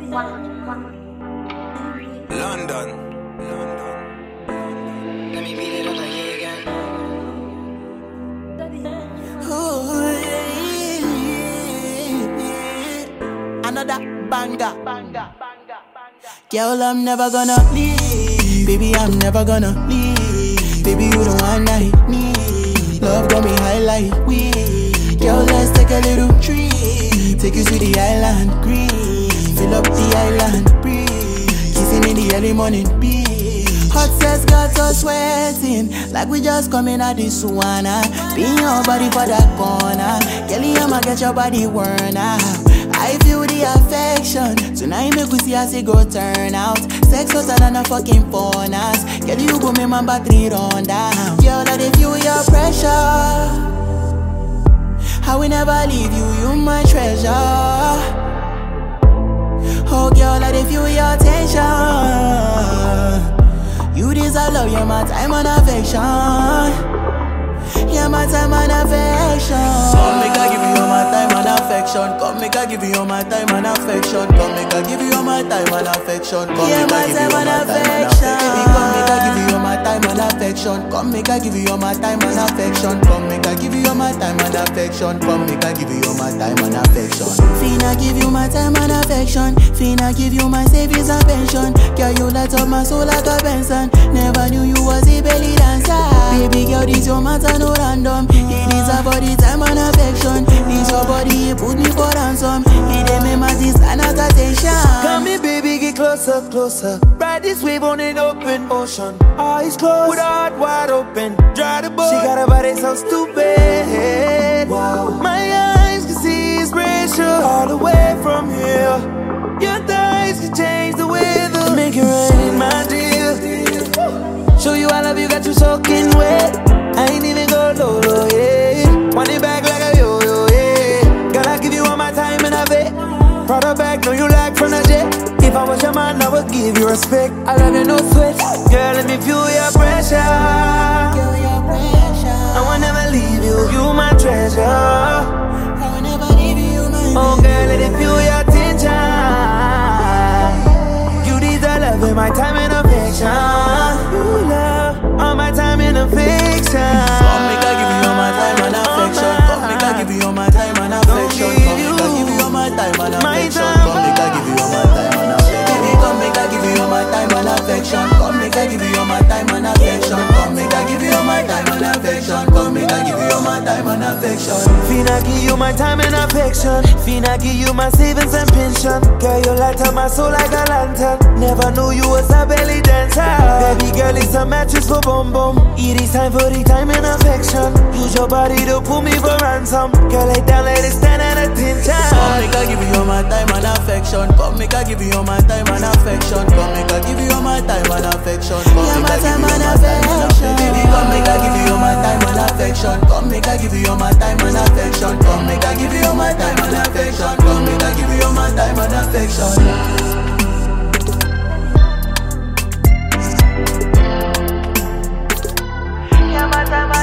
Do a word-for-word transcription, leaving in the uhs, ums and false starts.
London. London. Let me beat it up like you again. Ooh, yeah. Another banger. Girl, I'm never gonna leave. Baby, I'm never gonna leave. Baby, you the one I need. Love got me high like weed. Girl, let's take a little trip. Take you to the island, green. Fill up the island, breathe. Kissing in the early morning, beat. Hot sex got us sweating like we just coming out the sauna. Be your body for that corner. Kelly, I'ma get your body worn out. I feel the affection. Tonight make we see how it go turn out. Sex hotter than a fucking furnace. Kelly, you go make my battery run down. Girl, I dey feel your pressure. I will never leave you, you my treasure. Oh girl, I dey feel your tension. You deserve love, you're my time and affection. You're my time and affection. Come make I give you all my time and affection. Come make I give you all my time and affection. Come make I give you all my time and affection. Come make I give you all my time and affection. Baby, come make I give you all my time and affection. Come make I give you all my time and affection. Come make I give you all my time and affection. Come make I give you all my time and affection. Finna give you my time and affection. Finna give you my savings and pension. Girl, you light up my soul like a Benson. Never knew you was a belly dancer. Baby girl, this your matter no random. It is about the time and affection. This your body, it put me for ransom. It ain't me my this and not attention. Come here, baby, get closer, closer. Ride this wave on an open ocean. Eyes closed, with her heart wide open. Dry the boat. She got a body so stupid. Wow. My eyes can see inspiration all the way from here. Your thighs can change the weather. Make it rain, my dear. Show you I love you, got you soaking wet. I ain't even go low, low, yeah. Want it back like a yo-yo, yeah. Girl, I give you all my time and I bet. Brought her back, know you like from the jet. If I was your man, I would give you respect. I love you, no sweat. Girl, let me feel your pressure. Feel your pressure. I will never leave you, you my treasure. I will never leave you, my Oh girl, let it feel your attention. You deserve love in my time and affection. You love all my time and affection. Come make I give you all my time and affection. Come make I give you all my time and affection. Come make I give you all my time and affection. Come make I give you all my time and affection. Baby, come make I give you all my time and affection. Come make I give you all my time and affection. Come make I give you all my time and affection. Come make I give you all my time and affection. Finna give you my time and affection. Finna give you my savings and pension. Girl, you light up my soul like a lantern. Never knew you was a belly dancer. Baby girl, it's a mattress for bum bum. It is time for the time and affection. Use your body to pull me for ransom. Girl, lay down, let it stand at attention. Come make I give you all my time and affection. Come make I give you all my time and affection. Come make I give you all my time and affection. Come make I give you all my time and affection. Baby, come make I give you all my time and affection. Come make I give you all my time and affection. Come make I give you all my time and affection. Come make I give you all my time and affection. Yeah, my time